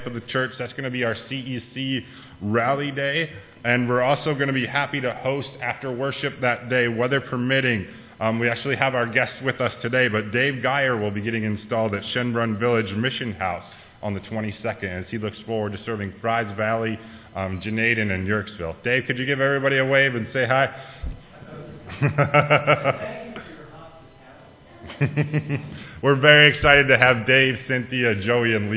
for the church. That's going to be our CEC Rally Day. And we're also going to be happy to host after worship that day, weather permitting. We actually have our guest with us today, but Dave Geyer will be getting installed at Shenbrun Village Mission House on the 22nd as he looks forward to serving Fries Valley, Janaden, and Yerkesville. Dave, could you give everybody a wave and say hi? We're very excited to have Dave, Cynthia, Joey, and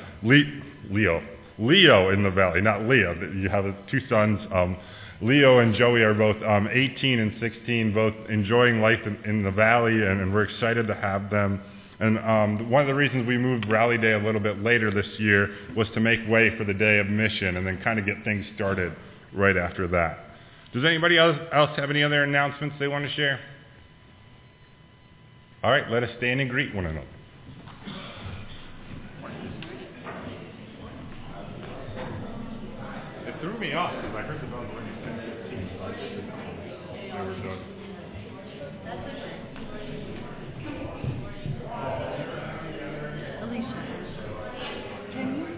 Leo in the valley, not Leah. You have two sons. Leo and Joey are both 18 and 16, both enjoying life in the valley, and we're excited to have them. And one of the reasons we moved Rally Day a little bit later this year was to make way for the Day of Mission and then kind of get things started right after that. Does anybody else have any other announcements they want to share? All right, let us stand and greet one another. It threw me off because I heard the bell ring at 10:15, so I just never noticed. Alicia, can you?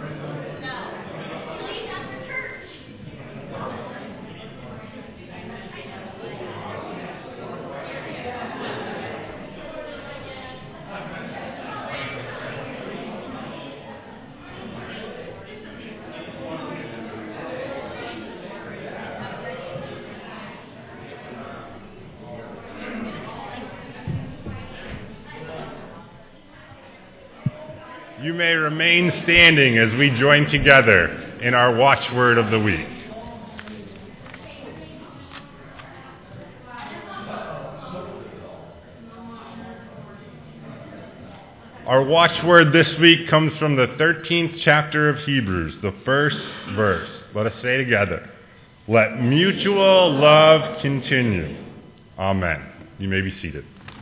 You may remain standing as we join together in our watchword of the week. Our watchword this week comes from the 13th chapter of Hebrews, the first verse. Let us say together, "Let mutual love continue." Amen. You may be seated.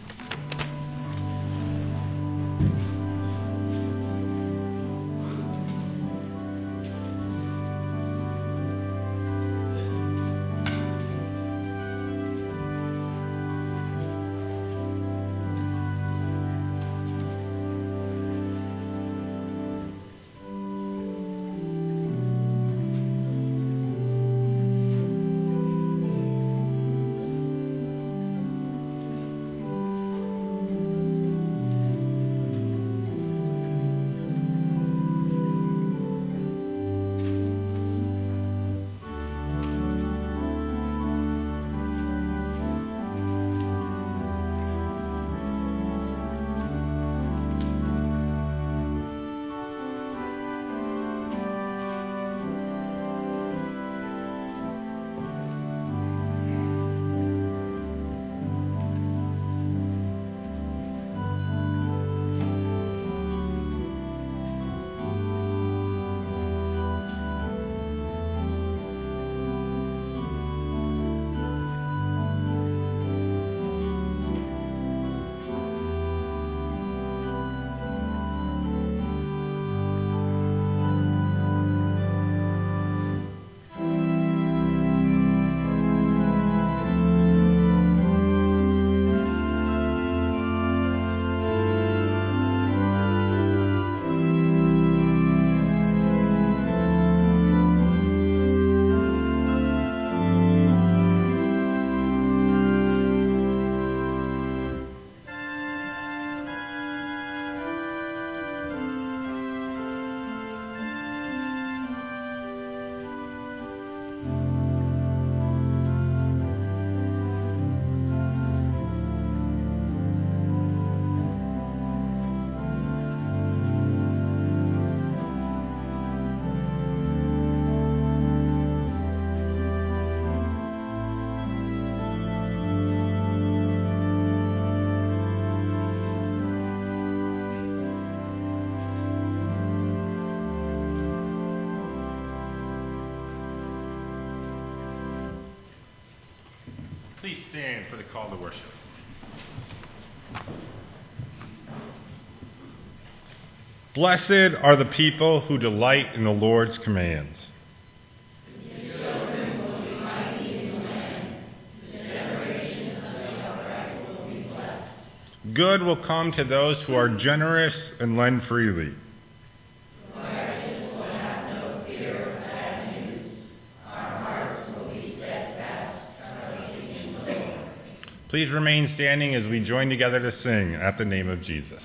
Please stand for the call to worship. Blessed are the people who delight in the Lord's commands. His children will be mighty in the land. The generations of the upright will be blessed. Good will come to those who are generous and lend freely. The righteous Please remain standing as we join together to sing At the Name of Jesus.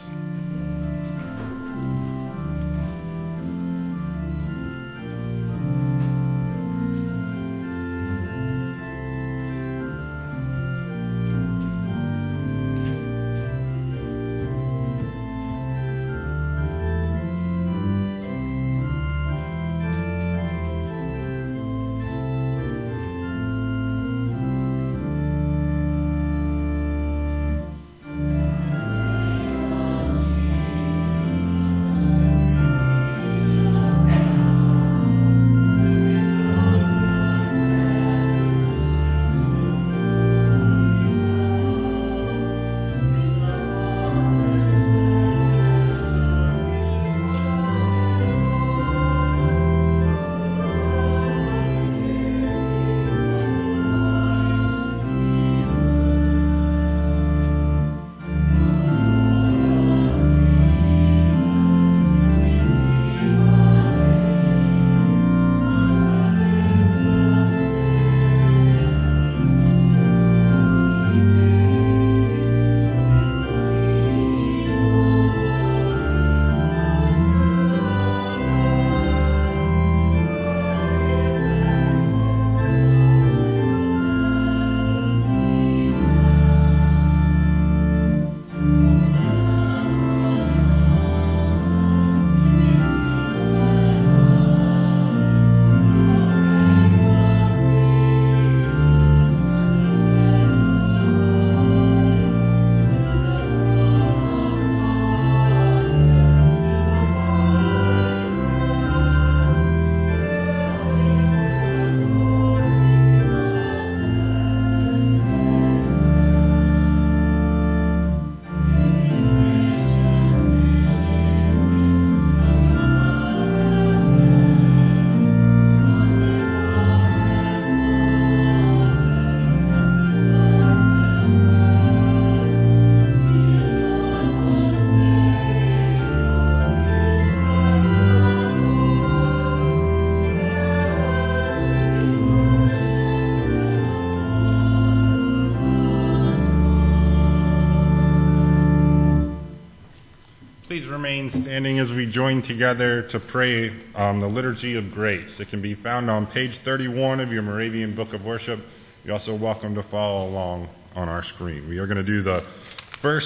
Remain standing as we join together to pray the Liturgy of Grace. It can be found on page 31 of your Moravian Book of Worship. You're also welcome to follow along on our screen. We are going to do the first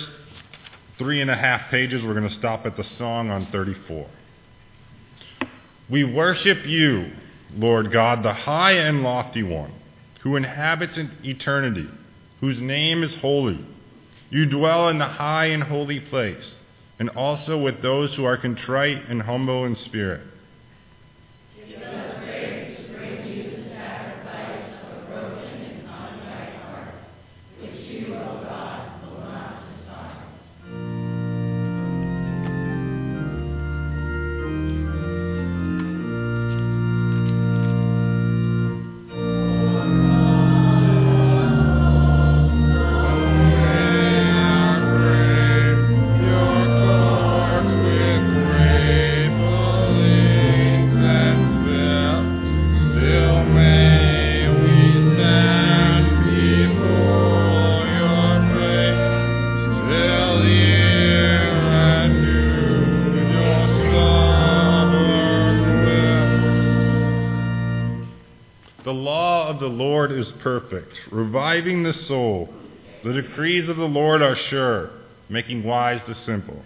3.5 pages. We're going to stop at the song on 34. We worship you, Lord God, the high and lofty one, who inhabits in eternity, whose name is holy. You dwell in the high and holy place, and also with those who are contrite and humble in spirit. Give us grace to bring you the sacrifice of a broken and contrite heart, which you, O God, will not despise. Perfect, reviving the soul. The decrees of the Lord are sure, making wise the simple.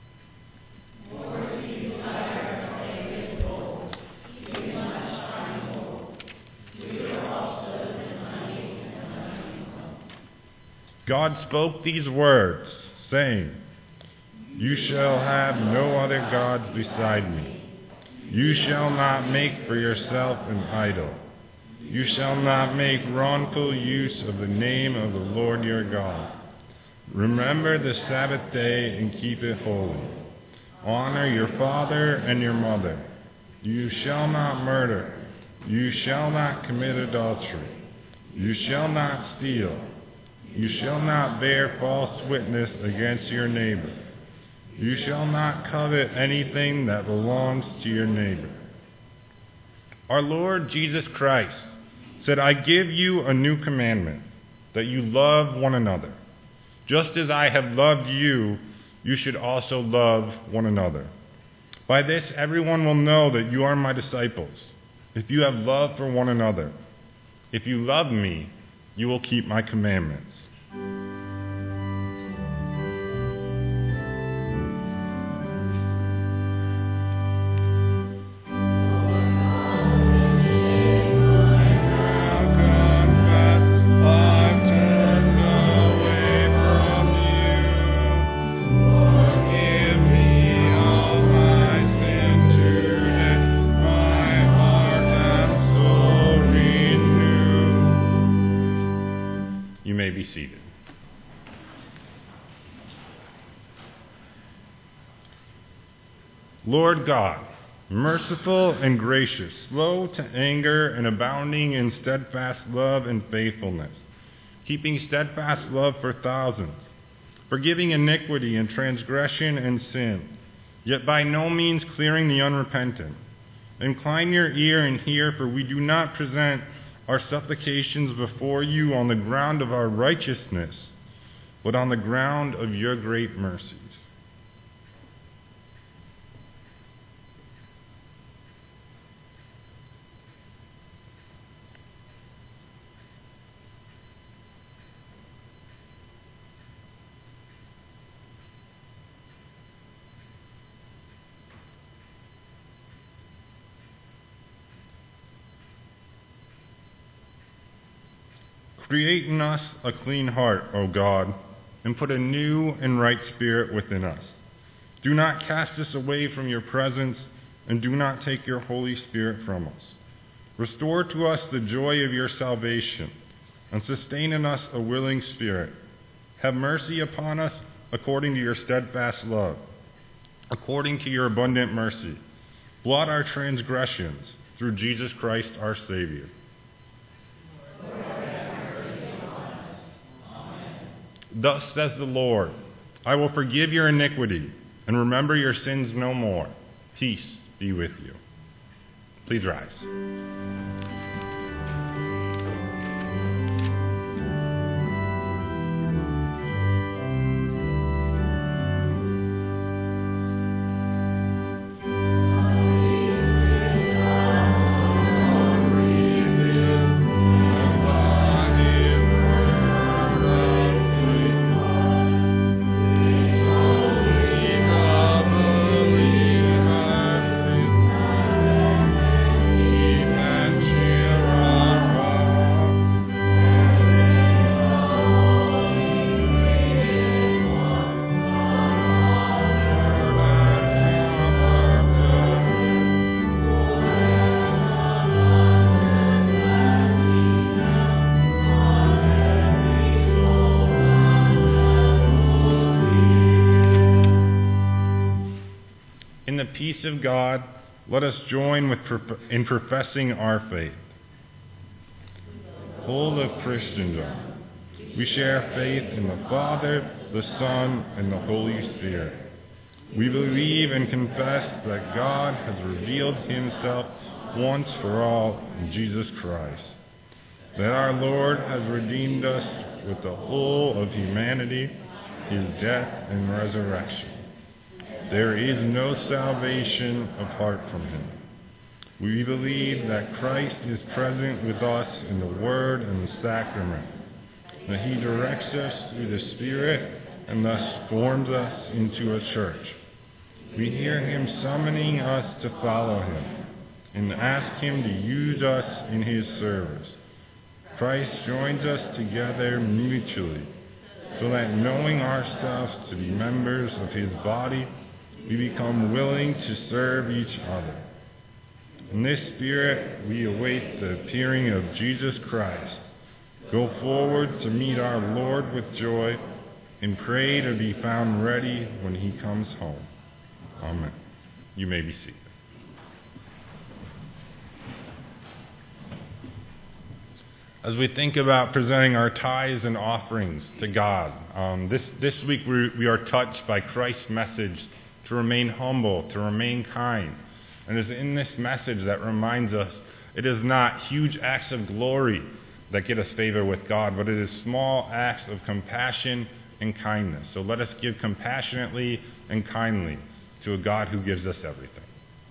God spoke these words, saying, You shall have no other gods beside me. You shall not make for yourself an idol. You shall not make wrongful use of the name of the Lord your God. Remember the Sabbath day and keep it holy. Honor your father and your mother. You shall not murder. You shall not commit adultery. You shall not steal. You shall not bear false witness against your neighbor. You shall not covet anything that belongs to your neighbor. Our Lord Jesus Christ said, I give you a new commandment, that you love one another. Just as I have loved you, you should also love one another. By this, everyone will know that you are my disciples, if you have love for one another. If you love me, you will keep my commandments. Lord God, merciful and gracious, slow to anger and abounding in steadfast love and faithfulness, keeping steadfast love for thousands, forgiving iniquity and transgression and sin, yet by no means clearing the unrepentant. Incline your ear and hear, for we do not present our supplications before you on the ground of our righteousness, but on the ground of your great mercies. Create in us a clean heart, O God, and put a new and right spirit within us. Do not cast us away from your presence, and do not take your Holy Spirit from us. Restore to us the joy of your salvation, and sustain in us a willing spirit. Have mercy upon us according to your steadfast love, according to your abundant mercy. Blot our transgressions through Jesus Christ our Savior. Thus says the Lord, I will forgive your iniquity and remember your sins no more. Peace be with you. Please rise. Peace of God, let us join in professing our faith. Full of Christendom, we share faith in the Father, the Son, and the Holy Spirit. We believe and confess that God has revealed himself once for all in Jesus Christ, that our Lord has redeemed us with the whole of humanity, his death and resurrection. There is no salvation apart from him. We believe that Christ is present with us in the Word and the sacrament, that he directs us through the Spirit and thus forms us into a church. We hear him summoning us to follow him and ask him to use us in his service. Christ joins us together mutually, so that knowing ourselves to be members of his body, we become willing to serve each other. In this spirit, we await the appearing of Jesus Christ, go forward to meet our Lord with joy, and pray to be found ready when he comes home. Amen. You may be seated. As we think about presenting our tithes and offerings to God, this week we are touched by Christ's message to remain humble, to remain kind. And it's in this message that reminds us It is not huge acts of glory that get us favor with God, but it is small acts of compassion and kindness. So let us give compassionately and kindly to a God who gives us everything.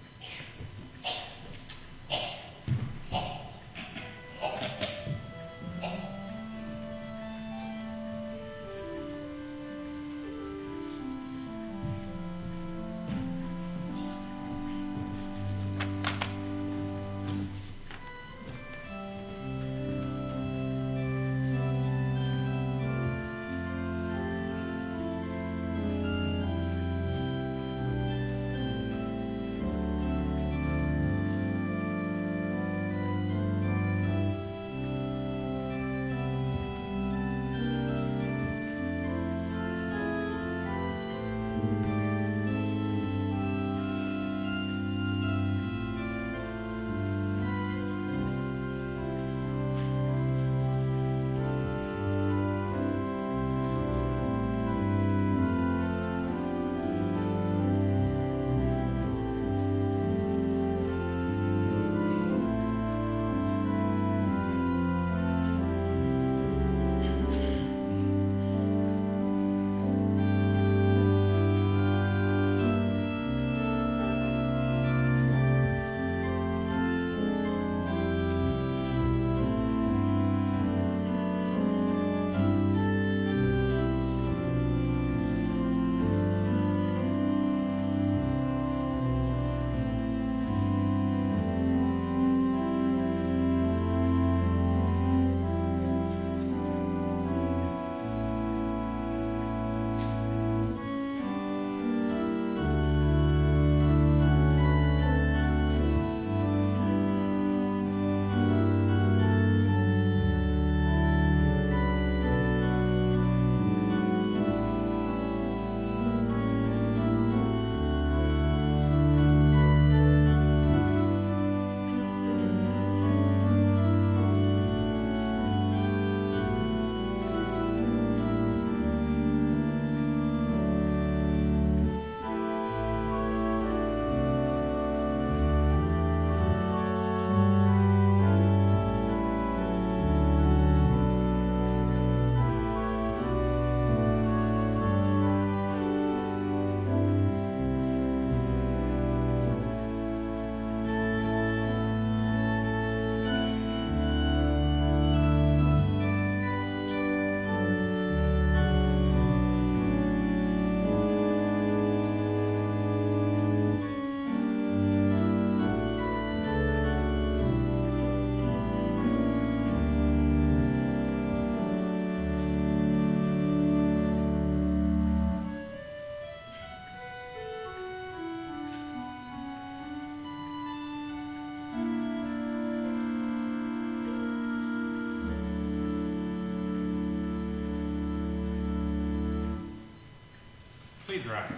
Please rise.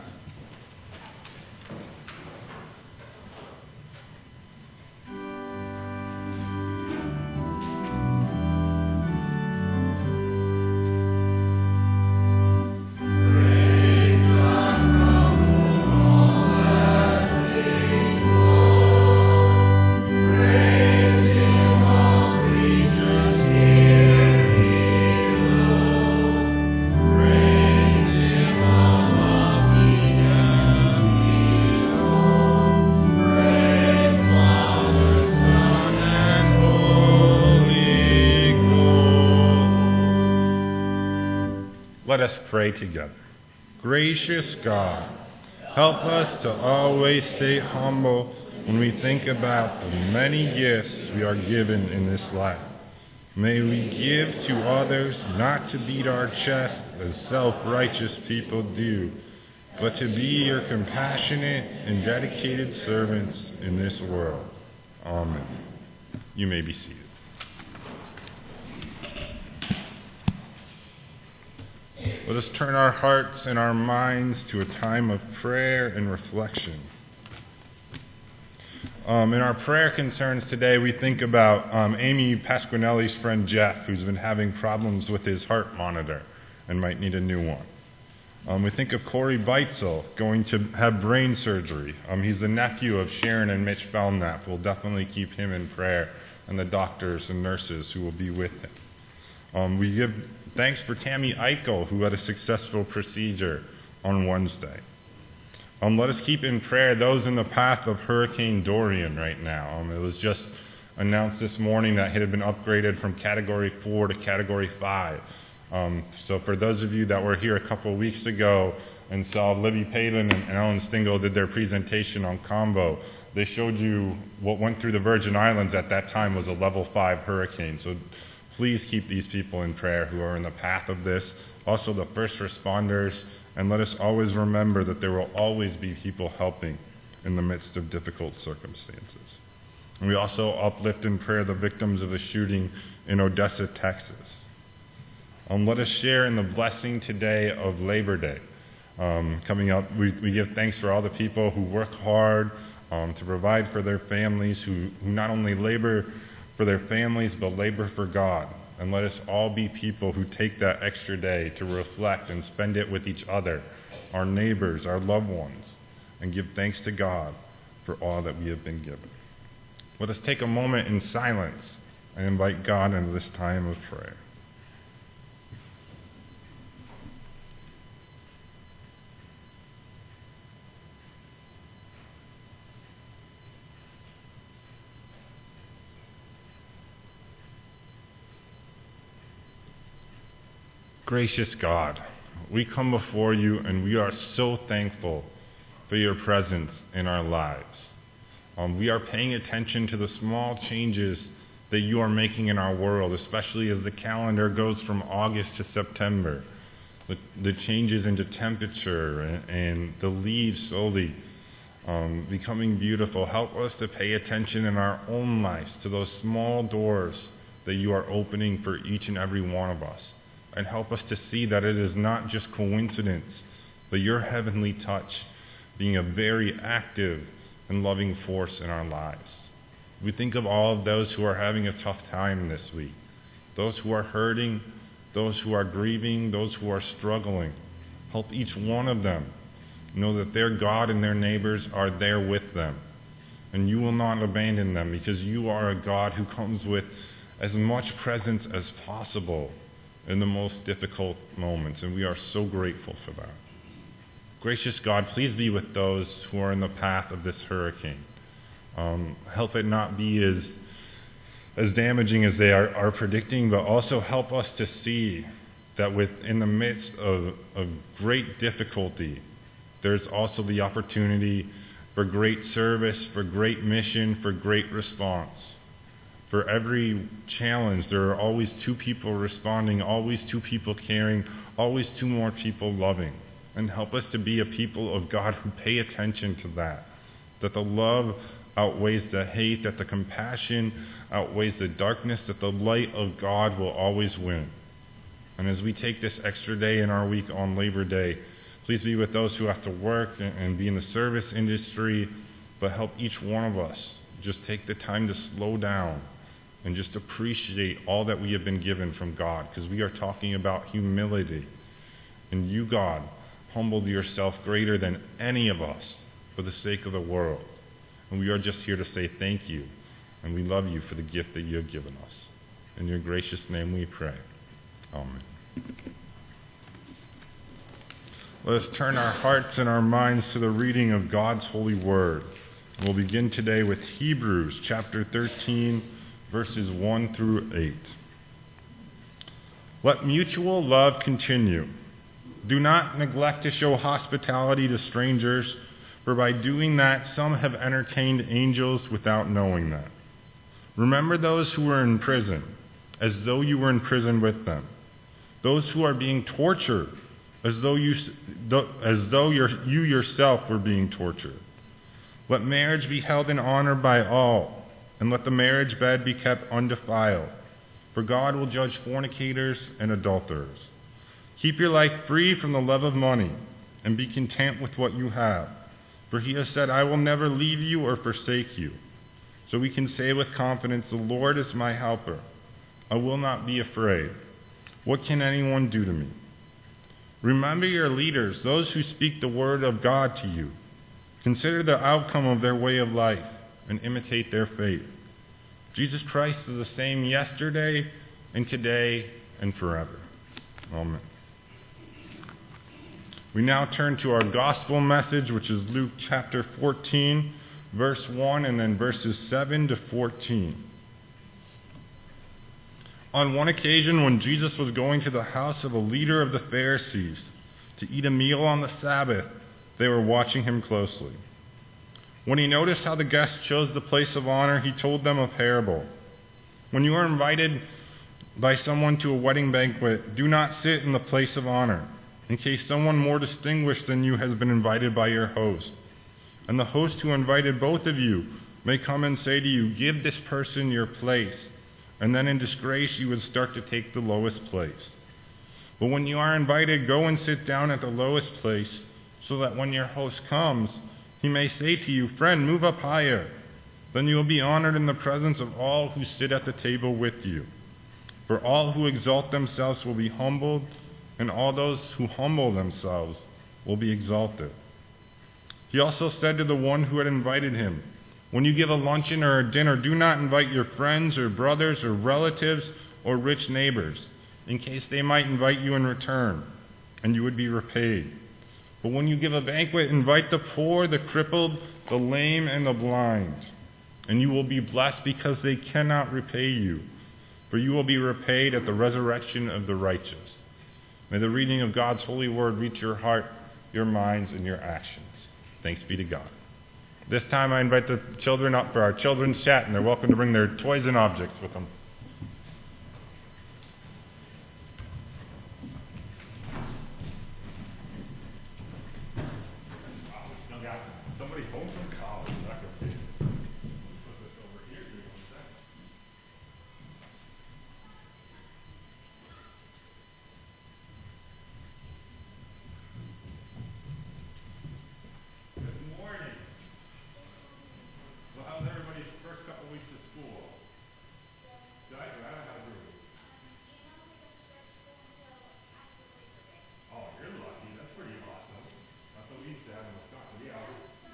Let us pray together. Gracious God, help us to always stay humble when we think about the many gifts we are given in this life. May we give to others not to beat our chest as self-righteous people do, but to be your compassionate and dedicated servants in this world. Amen. You may be seated. Let us turn our hearts and our minds to a time of prayer and reflection. In our prayer concerns today, we think about Amy Pasquinelli's friend Jeff, who's been having problems with his heart monitor and might need a new one. We think of Corey Beitzel going to have brain surgery. He's the nephew of Sharon and Mitch Belknap. We'll definitely keep him in prayer, and the doctors and nurses who will be with him. We give thanks for Tammy Eichel, who had a successful procedure on Wednesday. Let us keep in prayer those in the path of Hurricane Dorian right now. It was just announced this morning that it had been upgraded from Category 4 to Category 5. So for those of you that were here a couple of weeks ago and saw Libby Palin and Ellen Stingle did their presentation on Combo, they showed you what went through the Virgin Islands at that time was a level 5 hurricane. So please keep these people in prayer who are in the path of this. Also the first responders, and let us always remember that there will always be people helping in the midst of difficult circumstances. And we also uplift in prayer the victims of the shooting in Odessa, Texas. Let us share in the blessing today of Labor Day. Coming up, we give thanks for all the people who work hard to provide for their families, who not only labor for their families, but labor for God. And let us all be people who take that extra day to reflect and spend it with each other, our neighbors, our loved ones, and give thanks to God for all that we have been given. Let us take a moment in silence and invite God into this time of prayer. Gracious God, we come before you and we are so thankful for your presence in our lives. We are paying attention to the small changes that you are making in our world, especially as the calendar goes from August to September. The changes into temperature and the leaves slowly becoming beautiful. Help us to pay attention in our own lives to those small doors that you are opening for each and every one of us. And help us to see that it is not just coincidence, but your heavenly touch being a very active and loving force in our lives. We think of all of those who are having a tough time this week, those who are hurting, those who are grieving, those who are struggling. Help each one of them know that their God and their neighbors are there with them. And you will not abandon them because you are a God who comes with as much presence as possible in the most difficult moments, and we are so grateful for that. Gracious God, please be with those who are in the path of this hurricane. Help it not be as damaging as they are predicting, but also help us to see that in the midst of great difficulty, there's also the opportunity for great service, for great mission, for great response. For every challenge, there are always two people responding, always two people caring, always two more people loving. And help us to be a people of God who pay attention to that the love outweighs the hate, that the compassion outweighs the darkness, that the light of God will always win. And as we take this extra day in our week on Labor Day, please be with those who have to work and be in the service industry, but help each one of us just take the time to slow down and just appreciate all that we have been given from God, because we are talking about humility. And you, God, humbled yourself greater than any of us for the sake of the world. And we are just here to say thank you, and we love you for the gift that you have given us. In your gracious name we pray. Amen. Let us turn our hearts and our minds to the reading of God's holy word. We'll begin today with Hebrews chapter 13, verses 1 through 8. Let mutual love continue. Do not neglect to show hospitality to strangers, for by doing that some have entertained angels without knowing that. Remember those who are in prison, as though you were in prison with them. Those who are being tortured, as though you yourself were being tortured. Let marriage be held in honor by all, and let the marriage bed be kept undefiled, for God will judge fornicators and adulterers. Keep your life free from the love of money, and be content with what you have, for he has said, I will never leave you or forsake you. So we can say with confidence, the Lord is my helper. I will not be afraid. What can anyone do to me? Remember your leaders, those who speak the word of God to you. Consider the outcome of their way of life and imitate their faith. Jesus Christ is the same yesterday and today and forever. Amen. We now turn to our gospel message, which is Luke chapter 14, verse 1, and then verses 7 to 14. On one occasion, when Jesus was going to the house of a leader of the Pharisees to eat a meal on the Sabbath, they were watching him closely. When he noticed how the guests chose the place of honor, he told them a parable. When you are invited by someone to a wedding banquet, do not sit in the place of honor, in case someone more distinguished than you has been invited by your host. And the host who invited both of you may come and say to you, "Give this person your place." And then in disgrace you would start to take the lowest place. But when you are invited, go and sit down at the lowest place, so that when your host comes, he may say to you, "Friend, move up higher." Then you will be honored in the presence of all who sit at the table with you. For all who exalt themselves will be humbled, and all those who humble themselves will be exalted. He also said to the one who had invited him, "When you give a luncheon or a dinner, do not invite your friends or brothers or relatives or rich neighbors, in case they might invite you in return, and you would be repaid. But when you give a banquet, invite the poor, the crippled, the lame, and the blind, and you will be blessed because they cannot repay you, for you will be repaid at the resurrection of the righteous." May the reading of God's holy word reach your heart, your minds, and your actions. Thanks be to God. This time I invite the children up for our children's chat, and they're welcome to bring their toys and objects with them. Somebody home from college. That could be. Put this over here. Give me 1 second. Good morning. So how's everybody's first couple weeks of school? Good? I don't have a group. Oh, you're lucky. That's pretty awesome. That's what we used to have in Wisconsin. Yeah.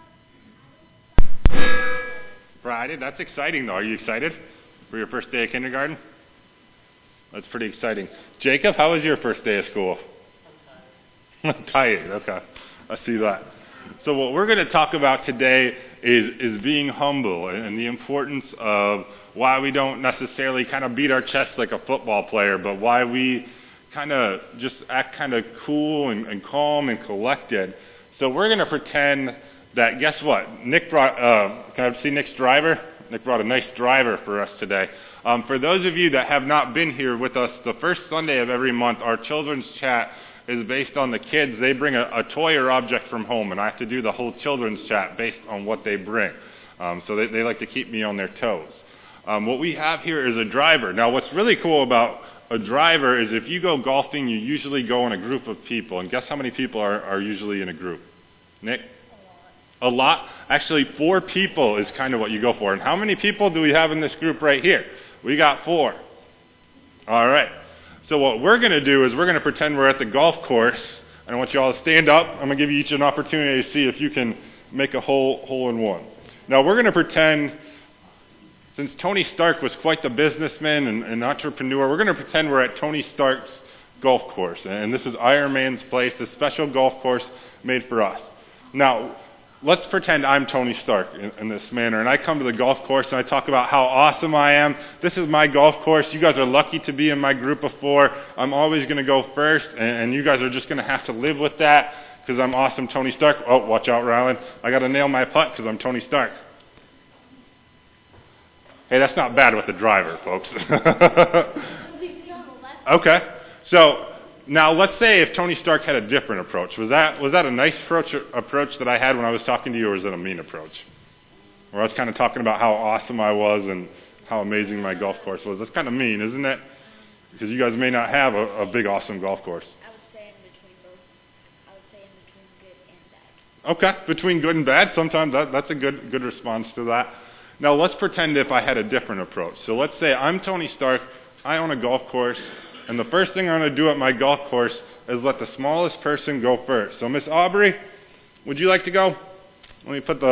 Friday. That's exciting, though. Are you excited for your first day of kindergarten? That's pretty exciting. Jacob, how was your first day of school? I'm tired. Okay. I see that. So what we're going to talk about today is being humble and the importance of why we don't necessarily kind of beat our chest like a football player, but why we kind of just act kind of cool and calm and collected. So we're going to pretend that, guess what? Nick brought, can I see Nick's driver? Nick brought a nice driver for us today. For those of you that have not been here with us, the first Sunday of every month, our children's chat is based on the kids. They bring a toy or object from home, and I have to do the whole children's chat based on what they bring. So they like to keep me on their toes. What we have here is a driver. Now, what's really cool about a driver is if you go golfing, you usually go in a group of people. And guess how many people are usually in a group? Nick? A lot. Actually, 4 people is kind of what you go for. And how many people do we have in this group right here? We got 4. All right. So what we're going to do is we're going to pretend we're at the golf course. And I want you all to stand up. I'm going to give you each an opportunity to see if you can make a hole in one. Now, we're going to pretend, since Tony Stark was quite the businessman and entrepreneur, we're going to pretend we're at Tony Stark's golf course. And this is Iron Man's place, a special golf course made for us. Now, let's pretend I'm Tony Stark in this manner, and I come to the golf course and I talk about how awesome I am. This is my golf course. You guys are lucky to be in my group of 4. I'm always going to go first, and you guys are just going to have to live with that because I'm awesome Tony Stark. Oh, watch out, Rylan. I got to nail my putt because I'm Tony Stark. Hey, that's not bad with the driver, folks. Okay, so now, let's say if Tony Stark had a different approach. Was that a nice approach that I had when I was talking to you, or was it a mean approach? Where I was kind of talking about how awesome I was and how amazing my golf course was. That's kind of mean, isn't it? Because you guys may not have a big, awesome golf course. I would say in between both. I would say in between good and bad. Okay, between good and bad. Sometimes that's a good response to that. Now, let's pretend if I had a different approach. So let's say I'm Tony Stark. I own a golf course. And the first thing I'm going to do at my golf course is let the smallest person go first. So Miss Aubrey, would you like to go? Let me put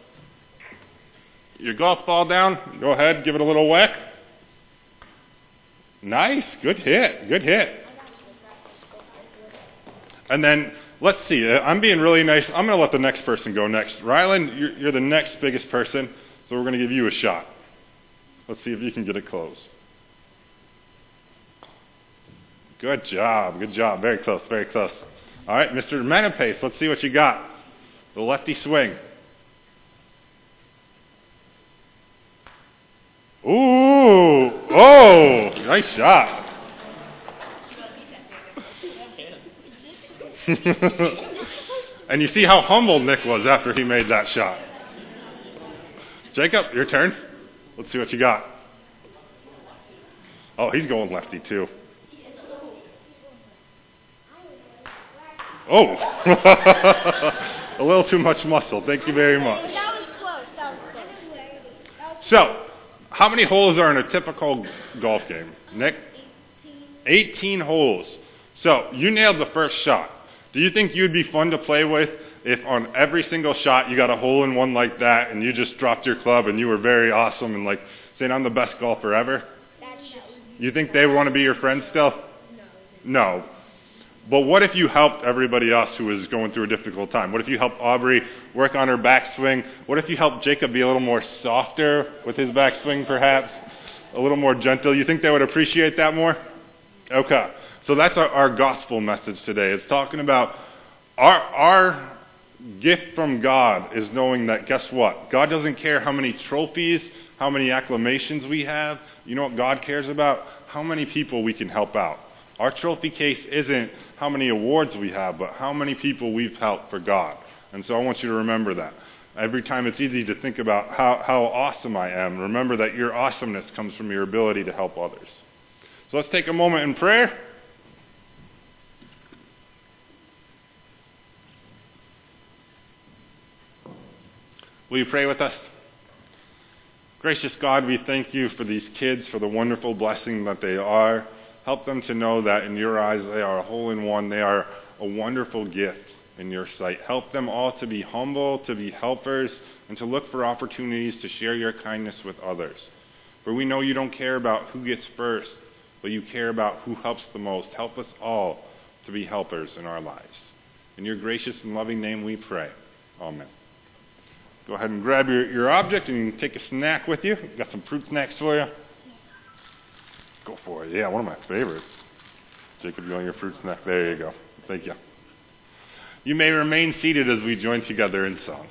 your golf ball down. Go ahead, give it a little whack. Nice, good hit, good hit. And then, let's see, I'm being really nice. I'm going to let the next person go next. Rylan, you're the next biggest person, so we're going to give you a shot. Let's see if you can get it close. Good job, very close, very close. All right, Mr. Menapace, let's see what you got. The lefty swing. Ooh, oh, nice shot. And you see how humble Nick was after he made that shot. Jacob, your turn. Let's see what you got. Oh, he's going lefty too. Oh, a little too much muscle. Thank you very much. That was close. So, how many holes are in a typical golf game? Nick? 18 holes. So, you nailed the first shot. Do you think you'd be fun to play with if on every single shot you got a hole-in-one like that and you just dropped your club and you were very awesome and like saying, I'm the best golfer ever? You think they want to be your friend still? No. But what if you helped everybody else who was going through a difficult time? What if you helped Aubrey work on her backswing? What if you helped Jacob be a little more softer with his backswing perhaps? A little more gentle? You think they would appreciate that more? Okay. So that's our gospel message today. It's talking about our gift from God is knowing that, guess what? God doesn't care how many trophies, how many acclamations we have. You know what God cares about? How many people we can help out. Our trophy case isn't how many awards we have, but how many people we've helped for God. And so I want you to remember that. Every time it's easy to think about how awesome I am, remember that your awesomeness comes from your ability to help others. So let's take a moment in prayer. Will you pray with us? Gracious God, we thank you for these kids, for the wonderful blessing that they are. Help them to know that in your eyes they are a hole-in-one. They are a wonderful gift in your sight. Help them all to be humble, to be helpers, and to look for opportunities to share your kindness with others. For we know you don't care about who gets first, but you care about who helps the most. Help us all to be helpers in our lives. In your gracious and loving name we pray. Amen. Go ahead and grab your object and you can take a snack with you. Got some fruit snacks for you. Go for it. Yeah, one of my favorites. Jacob, you want your fruit snack? There you go. Thank you. You may remain seated as we join together in song.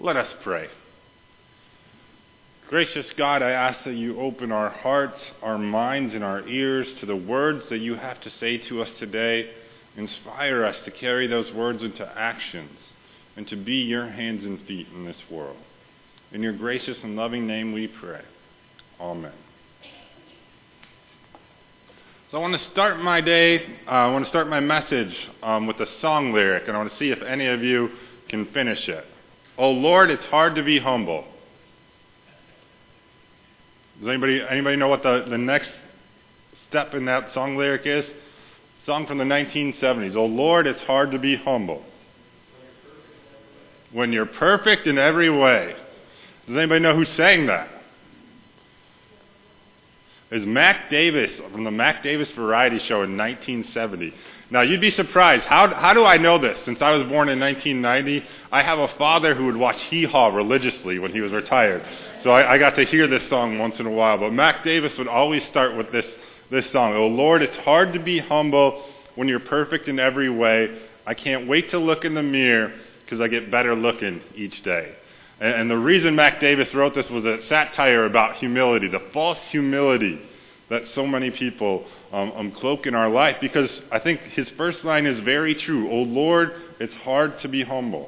Let us pray. Gracious God, I ask that you open our hearts, our minds, and our ears to the words that you have to say to us today. Inspire us to carry those words into actions and to be your hands and feet in this world. In your gracious and loving name we pray. Amen. So I want to start my day, I want to start my message with a song lyric, and I want to see if any of you can finish it. Oh Lord, it's hard to be humble. Does anybody know what the next step in that song lyric is? Song from the 1970s. Oh Lord, it's hard to be humble. When you're perfect in every way. Does anybody know who sang that? It's Mac Davis from the Mac Davis Variety Show in 1970. Now, you'd be surprised. How do I know this? Since I was born in 1990, I have a father who would watch Hee Haw religiously when he was retired. So I got to hear this song once in a while. But Mac Davis would always start with this song. Oh, Lord, it's hard to be humble when you're perfect in every way. I can't wait to look in the mirror because I get better looking each day. And the reason Mac Davis wrote this was a satire about humility, the false humility that so many people cloak in our life. Because I think his first line is very true. Oh Lord, it's hard to be humble.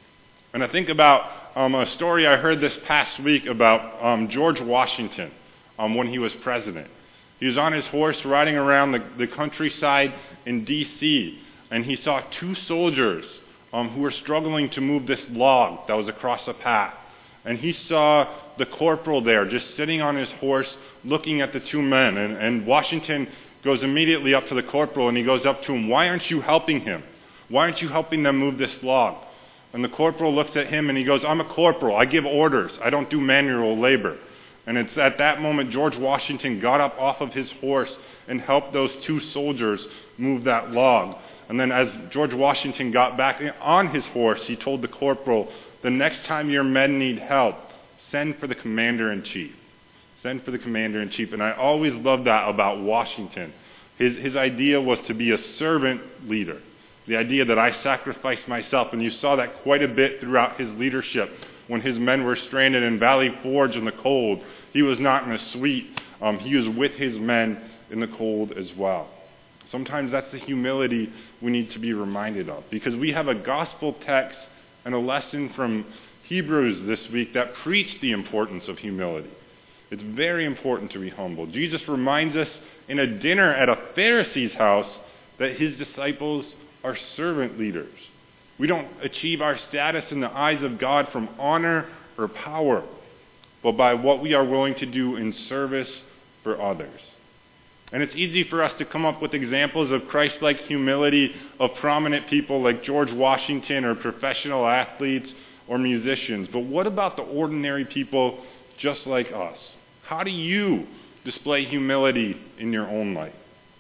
And I think about a story I heard this past week about George Washington when he was president. He was on his horse riding around the countryside in D.C., and he saw two soldiers who were struggling to move this log that was across a path. And he saw the corporal there just sitting on his horse looking at the two men. And Washington goes immediately up to the corporal and he goes up to him, "Why aren't you helping him? Why aren't you helping them move this log?" And the corporal looks at him and he goes, "I'm a corporal. I give orders. I don't do manual labor." And it's at that moment George Washington got up off of his horse and helped those two soldiers move that log. And then as George Washington got back on his horse, he told the corporal, "The next time your men need help, send for the commander-in-chief. Send for the commander-in-chief." And I always loved that about Washington. His idea was to be a servant leader. The idea that I sacrificed myself. And you saw that quite a bit throughout his leadership. When his men were stranded in Valley Forge in the cold, he was not in a suite. He was with his men in the cold as well. Sometimes that's the humility we need to be reminded of. Because we have a gospel text and a lesson from Hebrews this week that preach the importance of humility. It's very important to be humble. Jesus reminds us in a dinner at a Pharisee's house that his disciples are servant leaders. We don't achieve our status in the eyes of God from honor or power, but by what we are willing to do in service for others. And it's easy for us to come up with examples of Christ-like humility of prominent people like George Washington or professional athletes or musicians. But what about the ordinary people just like us? How do you display humility in your own life?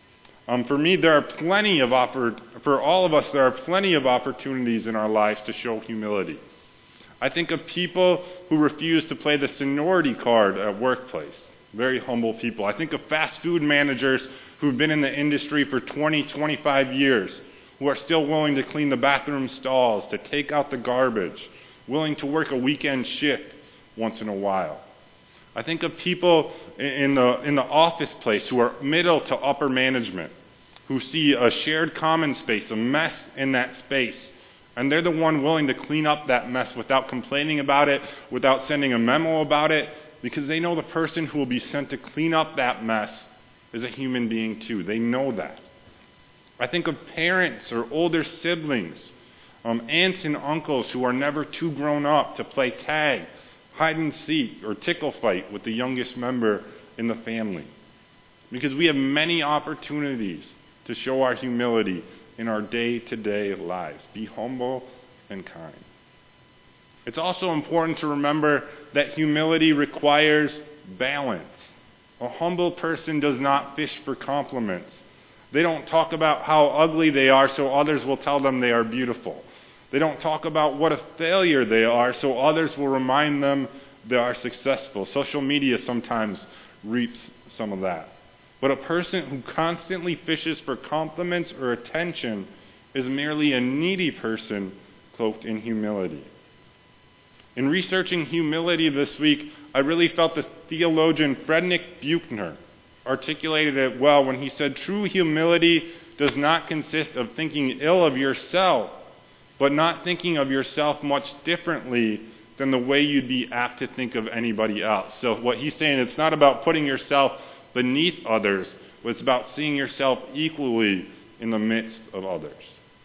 For me, for all of us, there are plenty of opportunities in our lives to show humility. I think of people who refuse to play the seniority card at workplace. Very humble people. I think of fast food managers who've been in the industry for 20, 25 years, who are still willing to clean the bathroom stalls, to take out the garbage, willing to work a weekend shift once in a while. I think of people in the office place who are middle to upper management, who see a shared common space, a mess in that space, and they're the one willing to clean up that mess without complaining about it, without sending a memo about it, because they know the person who will be sent to clean up that mess is a human being too. They know that. I think of parents or older siblings, aunts and uncles who are never too grown up to play tag, hide and seek, or tickle fight with the youngest member in the family. Because we have many opportunities to show our humility in our day-to-day lives. Be humble and kind. It's also important to remember that humility requires balance. A humble person does not fish for compliments. They don't talk about how ugly they are so others will tell them they are beautiful. They don't talk about what a failure they are so others will remind them they are successful. Social media sometimes reaps some of that. But a person who constantly fishes for compliments or attention is merely a needy person cloaked in humility. In researching humility this week, I really felt the theologian Frederick Buechner articulated it well when he said, true humility does not consist of thinking ill of yourself, but not thinking of yourself much differently than the way you'd be apt to think of anybody else. So what he's saying, it's not about putting yourself beneath others, but it's about seeing yourself equally in the midst of others.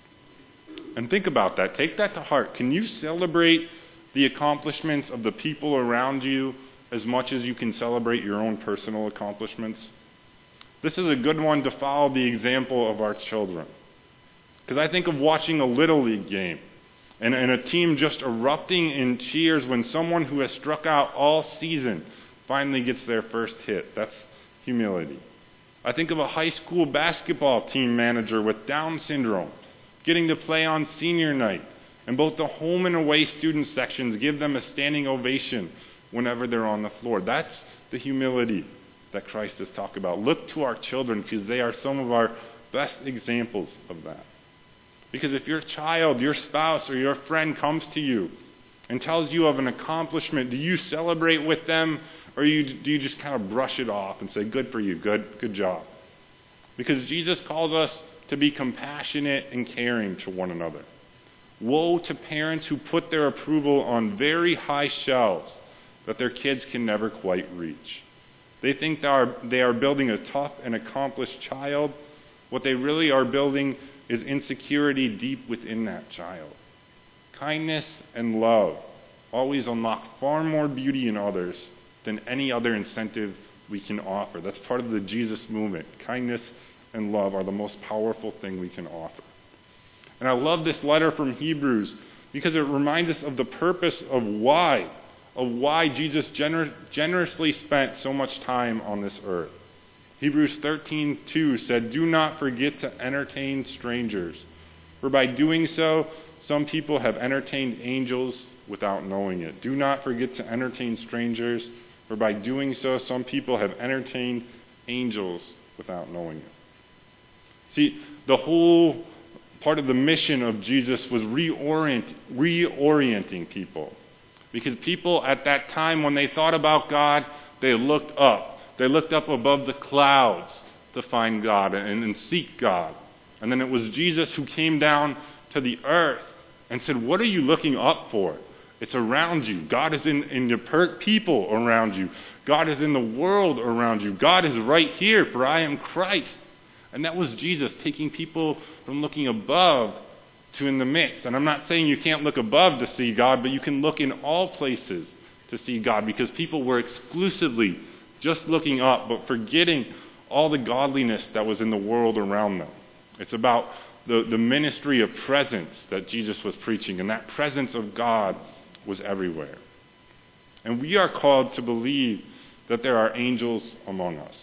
And think about that. Take that to heart. Can you celebrate the accomplishments of the people around you as much as you can celebrate your own personal accomplishments? This is a good one to follow the example of our children. Because I think of watching a Little League game and a team just erupting in cheers when someone who has struck out all season finally gets their first hit. That's humility. I think of a high school basketball team manager with Down syndrome getting to play on senior night, and both the home and away student sections give them a standing ovation whenever they're on the floor. That's the humility that Christ has talked about. Look to our children because they are some of our best examples of that. Because if your child, your spouse, or your friend comes to you and tells you of an accomplishment, do you celebrate with them, or do you just kind of brush it off and say, good for you, good job? Because Jesus calls us to be compassionate and caring to one another. Woe to parents who put their approval on very high shelves that their kids can never quite reach. They think they are building a tough and accomplished child. What they really are building is insecurity deep within that child. Kindness and love always unlock far more beauty in others than any other incentive we can offer. That's part of the Jesus movement. Kindness and love are the most powerful thing we can offer. And I love this letter from Hebrews because it reminds us of the purpose of why Jesus generously spent so much time on this earth. Hebrews 13:2 said, do not forget to entertain strangers, for by doing so, some people have entertained angels without knowing it. Do not forget to entertain strangers, for by doing so, some people have entertained angels without knowing it. See, the whole part of the mission of Jesus was reorienting people. Because people at that time, when they thought about God, they looked up. They looked up above the clouds to find God and seek God. And then it was Jesus who came down to the earth and said, what are you looking up for? It's around you. God is in your people around you. God is in the world around you. God is right here, for I am Christ. And that was Jesus taking people from looking above to in the midst. And I'm not saying you can't look above to see God, but you can look in all places to see God, because people were exclusively just looking up, but forgetting all the godliness that was in the world around them. It's about the ministry of presence that Jesus was preaching, and that presence of God was everywhere. And we are called to believe that there are angels among us.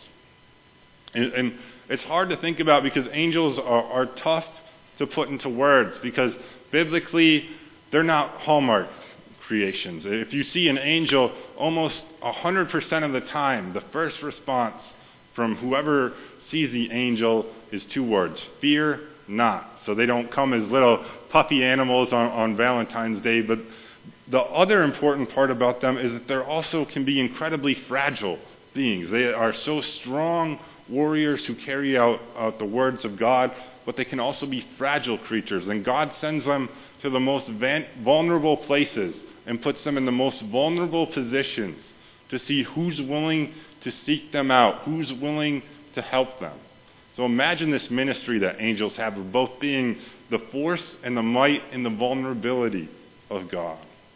And it's hard to think about because angels are tough to put into words, because biblically they're not Hallmark creations. If you see an angel, almost 100% of the time, the first response from whoever sees the angel is two words: fear not. So they don't come as little puppy animals on Valentine's Day, but the other important part about them is that they also can be incredibly fragile beings. They are so strong warriors who carry out the words of God, but they can also be fragile creatures. And God sends them to the most vulnerable places and puts them in the most vulnerable positions to see who's willing to seek them out, who's willing to help them. So imagine this ministry that angels have of both being the force and the might and the vulnerability of God.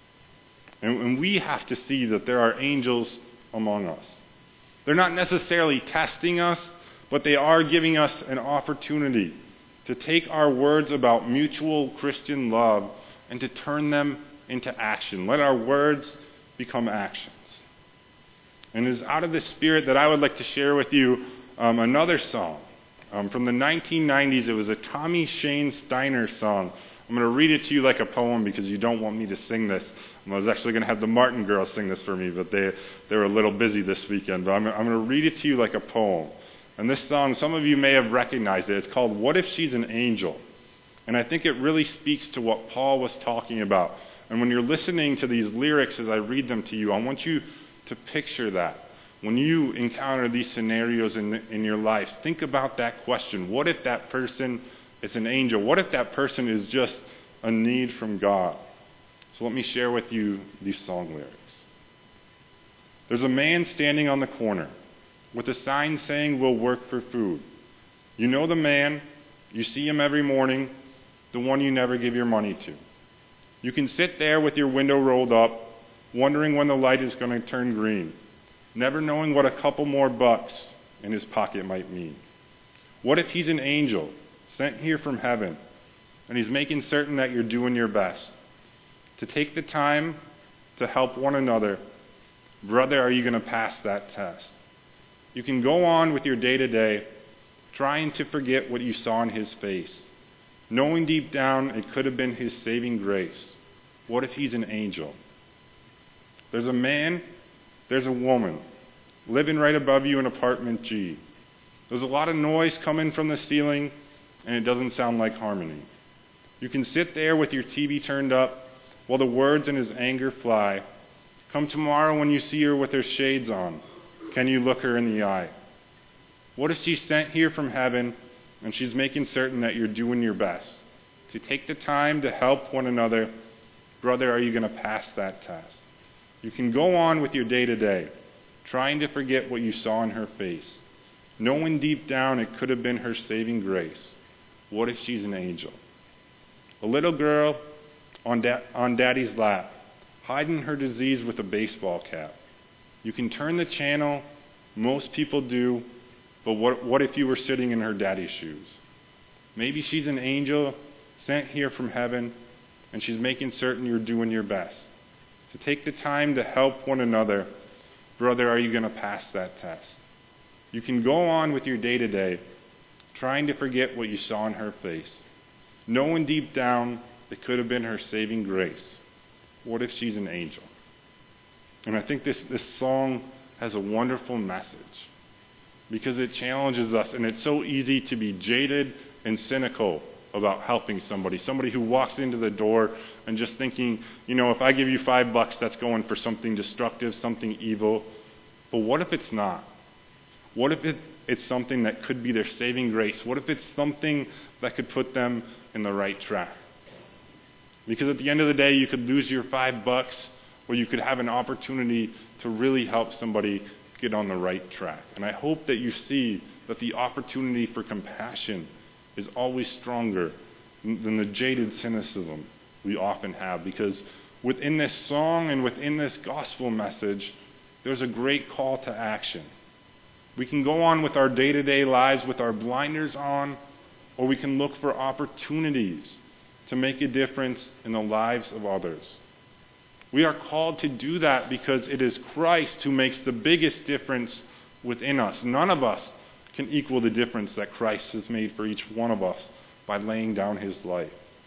And we have to see that there are angels among us. They're not necessarily testing us, but they are giving us an opportunity to take our words about mutual Christian love and to turn them into action. Let our words become actions. And it is out of this spirit that I would like to share with you another song. From the 1990s, it was a Tommy Shane Steiner song. I'm going to read it to you like a poem because you don't want me to sing this. I was actually going to have the Martin girls sing this for me, but they were a little busy this weekend. But I'm going to read it to you like a poem. And this song, some of you may have recognized it. It's called What If She's an Angel? And I think it really speaks to what Paul was talking about And when you're listening to these lyrics as I read them to you, I want you to picture that. When you encounter these scenarios in your life, think about that question. What if that person is an angel? What if that person is just a need from God? So let me share with you these song lyrics. There's a man standing on the corner with a sign saying, "We'll work for food." You know the man. You see him every morning, the one you never give your money to. You can sit there with your window rolled up, wondering when the light is going to turn green, never knowing what a couple more bucks in his pocket might mean. What if he's an angel sent here from heaven, and he's making certain that you're doing your best to take the time to help one another? Brother, are you going to pass that test? You can go on with your day-to-day, trying to forget what you saw in his face, knowing deep down it could have been his saving grace. What if he's an angel? There's a man, there's a woman, living right above you in apartment G. There's a lot of noise coming from the ceiling, and it doesn't sound like harmony. You can sit there with your TV turned up while the words in his anger fly. Come tomorrow when you see her with her shades on, can you look her in the eye? What if she's sent here from heaven and she's making certain that you're doing your best to take the time to help one another? Brother, are you going to pass that test? You can go on with your day-to-day, trying to forget what you saw in her face, knowing deep down it could have been her saving grace. What if she's an angel? A little girl on daddy's lap, hiding her disease with a baseball cap. You can turn the channel, most people do, but what if you were sitting in her daddy's shoes? Maybe she's an angel sent here from heaven, and she's making certain you're doing your best to take the time to help one another. Brother, are you going to pass that test? You can go on with your day-to-day, trying to forget what you saw in her face, knowing deep down it could have been her saving grace. What if she's an angel? And I think this song has a wonderful message because it challenges us, and it's so easy to be jaded and cynical about helping somebody who walks into the door and just thinking, if I give you $5, that's going for something destructive, something evil. But what if it's not? What if it's something that could be their saving grace? What if it's something that could put them in the right track? Because at the end of the day, you could lose your $5, or you could have an opportunity to really help somebody get on the right track. And I hope that you see that the opportunity for compassion is always stronger than the jaded cynicism we often have. Because within this song and within this gospel message, there's a great call to action. We can go on with our day-to-day lives with our blinders on, or we can look for opportunities to make a difference in the lives of others. We are called to do that because it is Christ who makes the biggest difference within us. None of us can equal the difference that Christ has made for each one of us by laying down his life.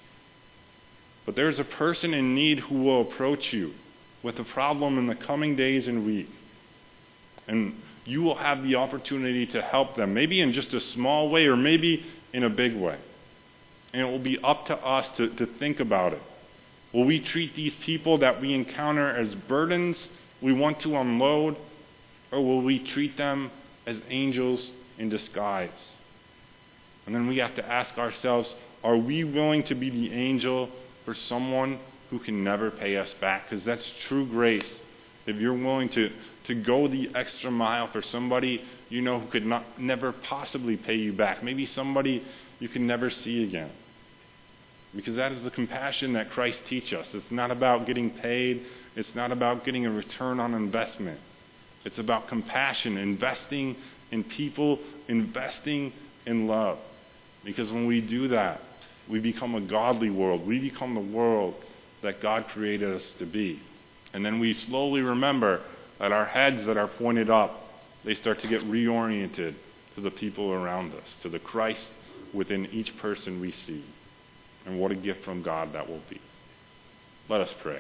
But there's a person in need who will approach you with a problem in the coming days and week. And you will have the opportunity to help them, maybe in just a small way or maybe in a big way. And it will be up to us to think about it. Will we treat these people that we encounter as burdens we want to unload, or will we treat them as angels in disguise? And then we have to ask ourselves, are we willing to be the angel for someone who can never pay us back? Because that's true grace. If you're willing to go the extra mile for somebody who could never possibly pay you back, maybe somebody you can never see again. Because that is the compassion that Christ teaches us. It's not about getting paid. It's not about getting a return on investment. It's about compassion, investing in people, investing in love. Because when we do that, we become a godly world. We become the world that God created us to be. And then we slowly remember that our heads that are pointed up, they start to get reoriented to the people around us, to the Christ within each person we see. And what a gift from God that will be. Let us pray.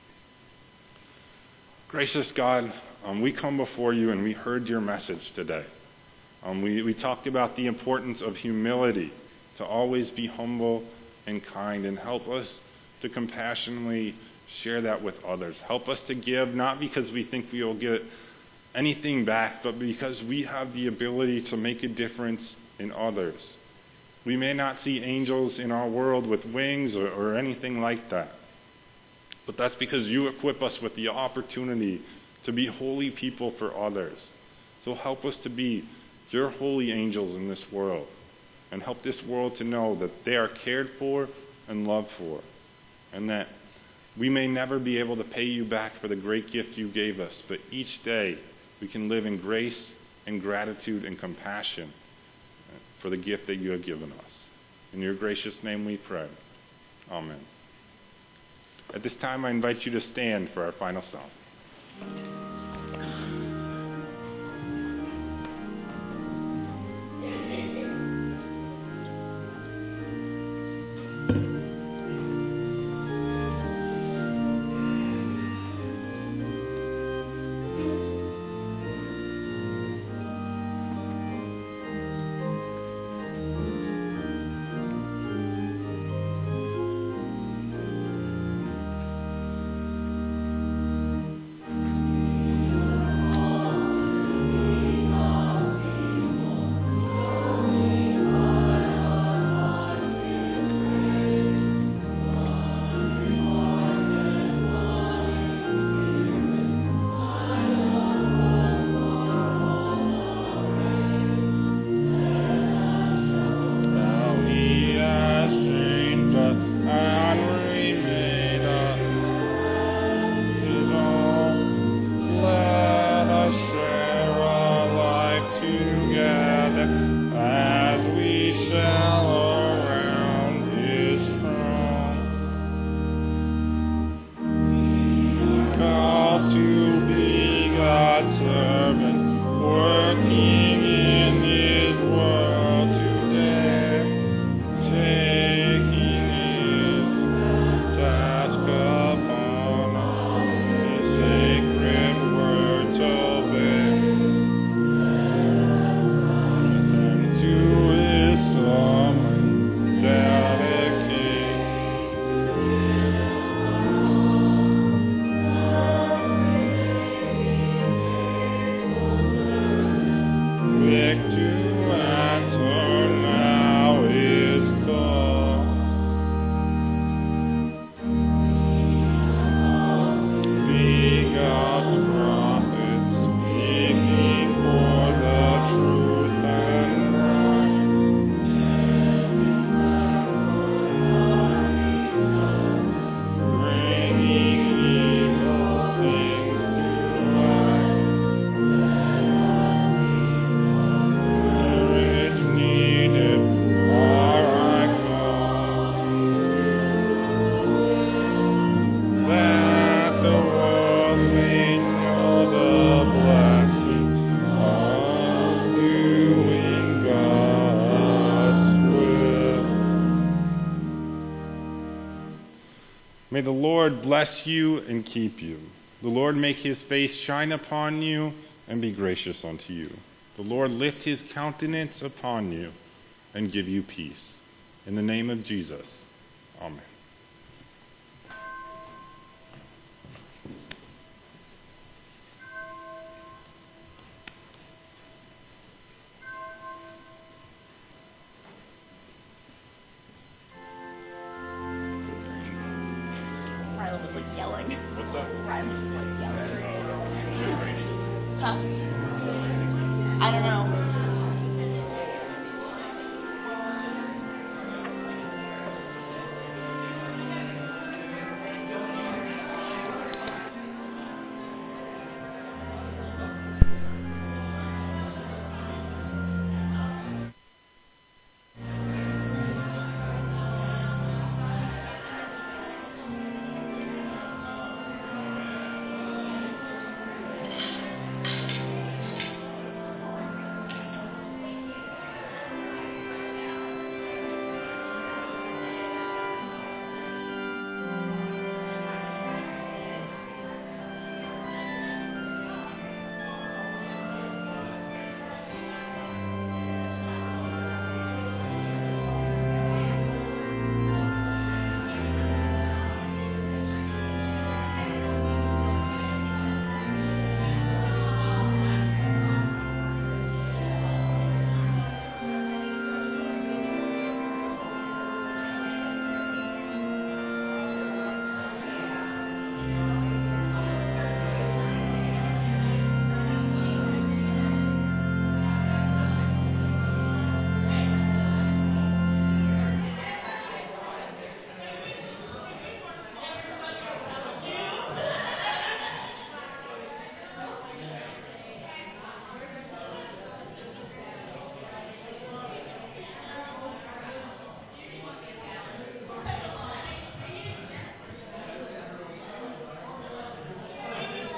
Gracious God, we come before you and we heard your message today. We talked about the importance of humility, to always be humble and kind, and help us to compassionately share that with others. Help us to give, not because we think we will get anything back, but because we have the ability to make a difference in others. We may not see angels in our world with wings or anything like that, but that's because you equip us with the opportunity to be holy people for others. So help us to be your holy angels in this world, and help this world to know that they are cared for and loved for, and that we may never be able to pay you back for the great gift you gave us, but each day we can live in grace and gratitude and compassion for the gift that you have given us. In your gracious name we pray. Amen. At this time, I invite you to stand for our final song. May the Lord bless you and keep you. The Lord make his face shine upon you and be gracious unto you. The Lord lift his countenance upon you and give you peace. In the name of Jesus, amen. Rylan was like yelling. What's that? Rylan was like yelling. Huh? I don't know.